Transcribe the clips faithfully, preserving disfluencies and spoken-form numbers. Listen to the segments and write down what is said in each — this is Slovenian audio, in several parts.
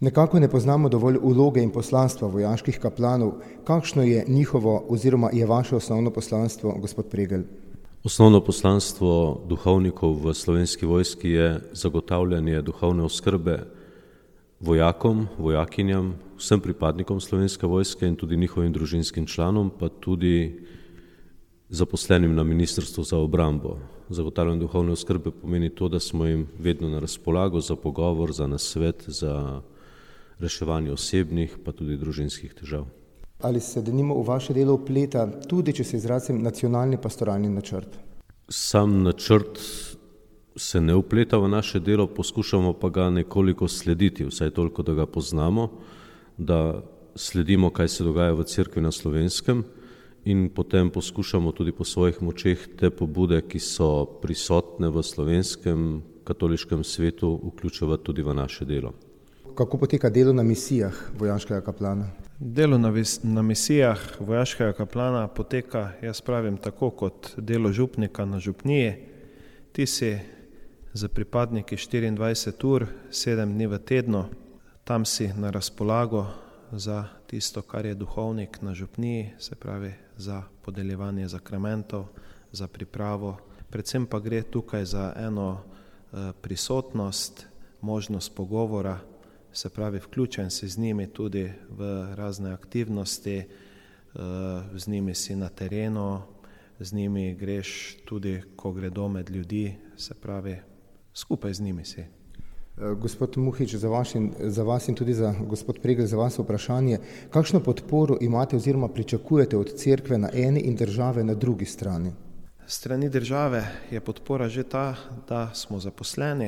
Nekako ne poznamo dovolj vloge in poslanstva vojaških kaplanov. Kakšno je njihovo oziroma je vaše osnovno poslanstvo, gospod Pregl? Osnovno poslanstvo duhovnikov v Slovenski vojski je zagotavljanje duhovne oskrbe vojakom, vojakinjam, vsem pripadnikom Slovenske vojske in tudi njihovim družinskim članom, pa tudi zaposlenim na Ministrstvu za obrambo. Zagotavljanje duhovne oskrbe pomeni to, da smo jim vedno na razpolago za pogovor, za nasvet, za reševanje osebnih, pa tudi družinskih težav. Ali se denimo v vaše delo vpleta tudi, če se izrazim, nacionalni pastoralni načrt? Sam načrt se ne vpleta v naše delo, poskušamo pa ga nekoliko slediti, vsaj toliko, da ga poznamo, da sledimo, kaj se dogaja v cerkvi na Slovenskem in potem poskušamo tudi po svojih močeh te pobude, ki so prisotne v slovenskem katoliškem svetu, vključevati tudi v naše delo. Kako poteka delo na misijah vojaškega kaplana? Delo na, vis, na misijah vojaškega kaplana poteka, jaz pravim, tako kot delo župnika na župniji. Ti si za pripadniki štiriindvajset ur, sedem dni v tednu, tam si na razpolago za tisto, kar je duhovnik na župniji, se pravi za podeljevanje zakramentov, za pripravo. Predvsem pa gre tukaj za eno e, prisotnost, možnost pogovora, se pravi vključen si z njimi tudi v razne aktivnosti, e, z njimi si na terenu, z njimi greš tudi, ko gredo med ljudi, se pravi skupaj z njimi si. Gospod Muhič, za, vaš in, za vas in tudi za gospod Pregl, za vas vprašanje, kakšno podporo imate oziroma pričakujete od cerkve na eni in države na drugi strani? Strani države je podpora že ta, da smo zaposleni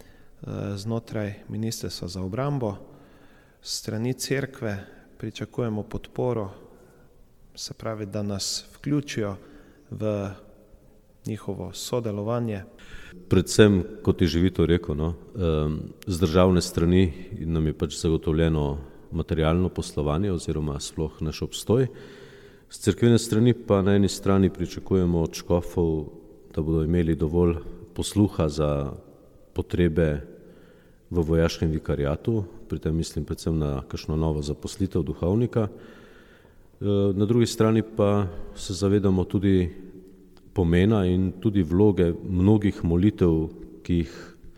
znotraj Ministrstva za obrambo. Strani cerkve pričakujemo podporo, se pravi, da nas vključijo v njihovo sodelovanje. Predvsem, kot je že Vito rekel, no, z državne strani nam je pač zagotovljeno materialno poslovanje oziroma sploh naš obstoj. Z cerkvene strani pa na eni strani pričakujemo od škofov, da bodo imeli dovolj posluha za potrebe v vojaškem vikariatu, pri tem mislim predvsem na kakšno novo zaposlitev duhovnika. Na drugi strani pa se zavedamo tudi pomena in tudi vloge mnogih molitev, ki jih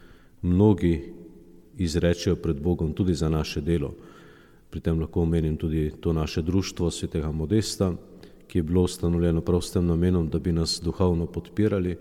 mnogi izrečejo pred Bogom tudi za naše delo. Pri tem lahko omenim tudi to naše društvo svetega Modesta, ki je bilo ustanovljeno prav s tem namenom, da bi nas duhovno podpirali,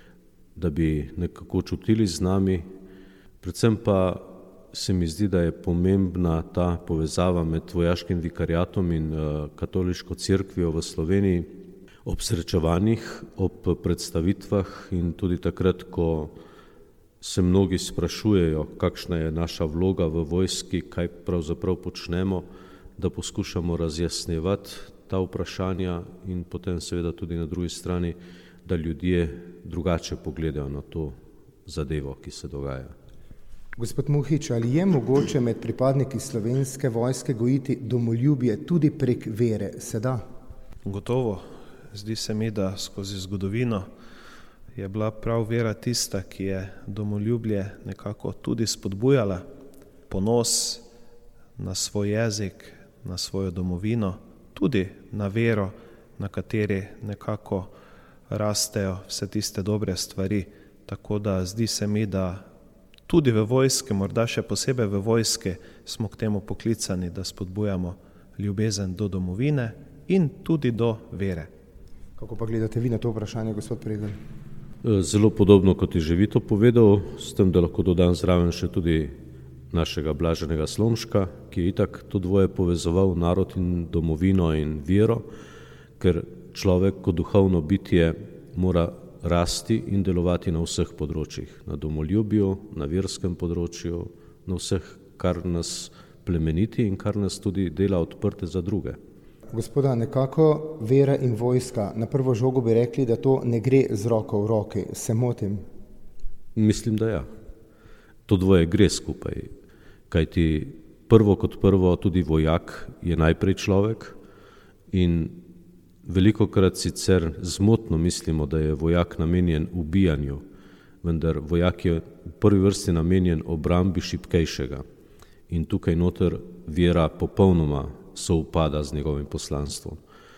da bi nekako čutili z nami. Predvsem pa se mi zdi, da je pomembna ta povezava med vojaškim vikariatom in katoliško cerkvijo v Sloveniji ob srečevanjih, ob predstavitvah in tudi takrat, ko se mnogi sprašujejo, kakšna je naša vloga v vojski, kaj pravzaprav počnemo, da poskušamo razjasnjevati ta vprašanja in potem seveda tudi na drugi strani, da ljudje drugače pogledajo na to zadevo, ki se dogaja. Gospod Muhič, ali je mogoče med pripadniki Slovenske vojske gojiti domoljubje tudi prek vere? Se da? Gotovo. Zdi se mi, da skozi zgodovino je bila prav vera tista, ki je domoljublje nekako tudi spodbujala, ponos na svoj jezik, na svojo domovino, tudi na vero, na kateri nekako rastejo vse tiste dobre stvari. Tako da zdi se mi, da tudi v vojske, morda še posebej v vojske, smo k temu poklicani, da spodbujamo ljubezen do domovine in tudi do vere. Kako pa gledate vi na to vprašanje, gospod Pregl? Zelo podobno, kot je že Vito povedal, s tem, da lahko dodam zraven še tudi našega Blaženega Slomška, ki je itak to dvoje povezoval, narod in domovino in vero, ker človek kot duhovno bitje mora rasti in delovati na vseh področjih, na domoljubju, na verskem področju, na vseh, kar nas plemeniti in kar nas tudi dela odprte za druge. Gospoda, nekako vera in vojska, na prvo žogo bi rekli, da to ne gre z roko v roki. Se motim? Mislim, da ja. To dvoje gre skupaj, kajti prvo kot prvo tudi vojak je najprej človek in velikokrat sicer zmotno mislimo, da je vojak namenjen ubijanju, vendar vojak je v prvi vrsti namenjen obrambi šibkejšega. in tukaj noter vera popolnoma sovpada z njegovim poslanstvom.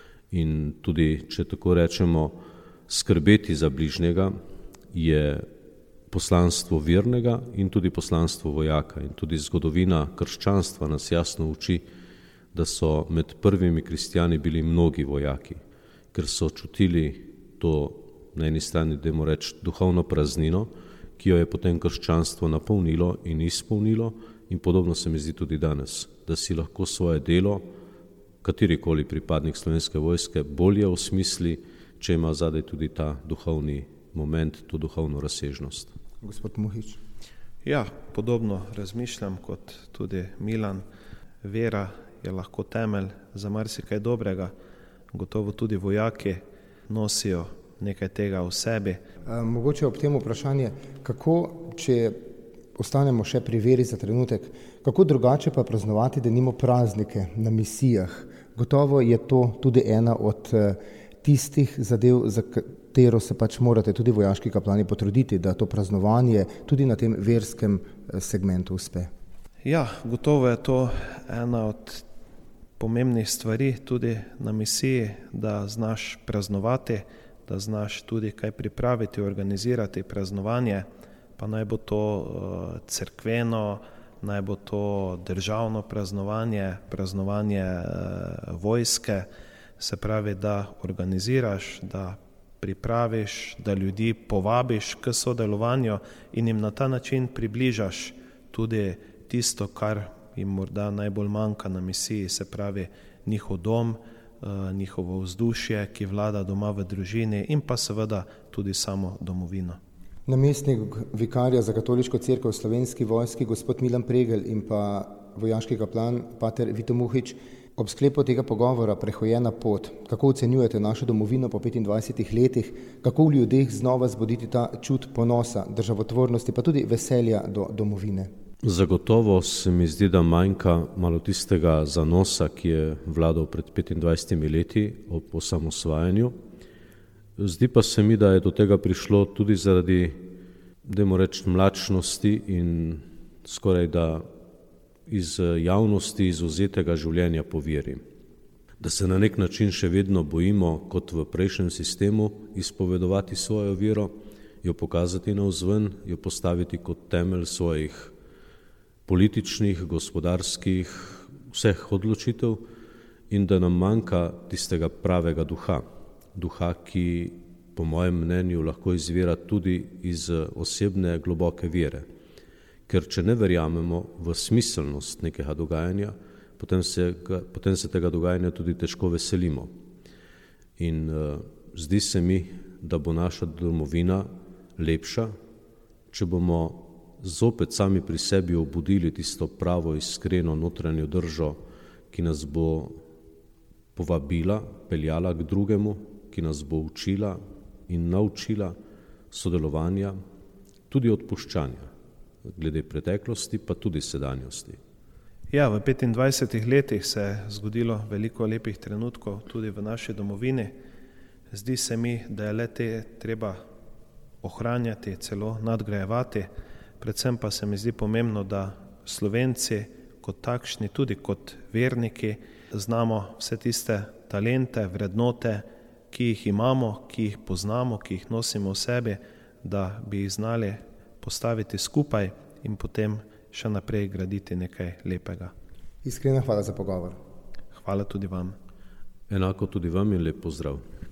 In tudi, če tako rečemo, skrbeti za bližnjega je poslanstvo vernega in tudi poslanstvo vojaka. In tudi zgodovina krščanstva nas jasno uči, da so med prvimi kristjani bili mnogi vojaki, ker so čutili to, na eni strani, dajmo reči, duhovno praznino, ki jo je potem krščanstvo napolnilo in izpolnilo, in podobno se mi zdi tudi danes, da si lahko svoje delo, katerikoli pripadnik Slovenske vojske, bolje osmisli, če ima zadaj tudi ta duhovni moment, to duhovno razsežnost. Gospod Muhič. Ja, podobno razmišljam kot tudi Milan. Vera je lahko temelj za marsikaj dobrega. Gotovo tudi vojaki nosijo nekaj tega v sebi. E, mogoče ob tem vprašanje, kako, če ostanemo še pri veri za trenutek, kako drugače pa praznovati, da nimo praznike na misijah? Gotovo je to tudi ena od tistih zadev, za katero se pač morate tudi vojaški kaplani potruditi, da to praznovanje tudi na tem verskem segmentu uspe. Ja, gotovo je to ena od pomembnih stvari tudi na misiji, da znaš praznovati, da znaš tudi kaj pripraviti, organizirati praznovanje, pa naj bo to cerkveno, naj bo to državno praznovanje, praznovanje vojske, se pravi, da organiziraš, da pripraviš, da ljudi povabiš k sodelovanju in jim na ta način približaš tudi tisto, kar jim morda najbolj manjka na misiji, se pravi njihov dom, njihovo vzdušje, ki vlada doma v družini, in pa seveda tudi samo domovino. Namestnik vikarja za katoliško cerkev v Slovenski vojski, gospod Milan Pregl, in pa vojaški kaplan, pater Vito Muhič, ob sklepu tega pogovora Prehojena pot, kako ocenjujete našo domovino po petindvajsetih letih, kako v ljudeh znova zbuditi ta čut ponosa, državotvornosti, pa tudi veselja do domovine? Zagotovo se mi zdi, da manjka malo tistega zanosa, ki je vladal pred petindvajsetimi leti ob osamosvajanju. Zdi pa se mi, da je do tega prišlo tudi zaradi, dajmo reči, mlačnosti in skoraj da iz javnosti izvzetega življenja po veri. Da se na nek način še vedno bojimo, kot v prejšnjem sistemu, izpovedovati svojo vero, jo pokazati navzven, jo postaviti kot temelj svojih političnih, gospodarskih, vseh odločitev, in da nam manjka tistega pravega duha. Duha, ki po mojem mnenju lahko izvira tudi iz osebne globoke vere. Ker če ne verjamemo v smiselnost nekega dogajanja, potem se, potem se tega dogajanja tudi težko veselimo. In uh, zdi se mi, da bo naša domovina lepša, če bomo zopet sami pri sebi obudili tisto pravo, iskreno notranjo držo, ki nas bo povabila, peljala k drugemu, ki nas bo učila in naučila sodelovanja, tudi odpuščanja, glede preteklosti, pa tudi sedanjosti. Ja, v petindvajsetih letih se je zgodilo veliko lepih trenutkov tudi v naši domovini. Zdi se mi, da je le te treba ohranjati, celo nadgrajevati. Predvsem pa se mi zdi pomembno, da Slovenci kot takšni, tudi kot verniki, znamo vse tiste talente, vrednote, ki jih imamo, ki jih poznamo, ki jih nosimo v sebi, da bi jih znali postaviti skupaj in potem še naprej graditi nekaj lepega. Iskrena hvala za pogovor. Hvala tudi vam. Enako tudi vam in lep pozdrav.